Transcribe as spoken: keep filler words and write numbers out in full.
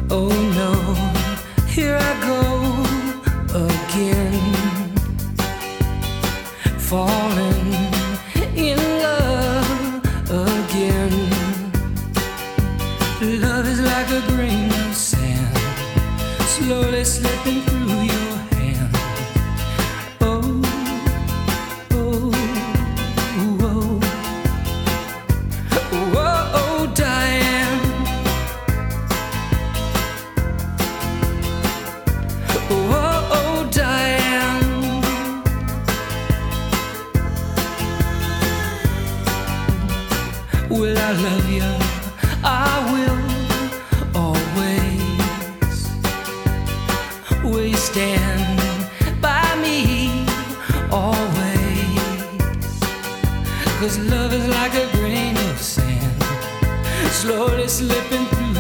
Oh no, here I go again, falling in love again. Love is like a grain of sand, slowly slipping through your hand. Oh, oh, oh, oh, oh, Diane. Oh, oh, Diane. Will I love you? I will always. Will you stand by me always? 'Cause love is like a grain of sand, slowly slipping through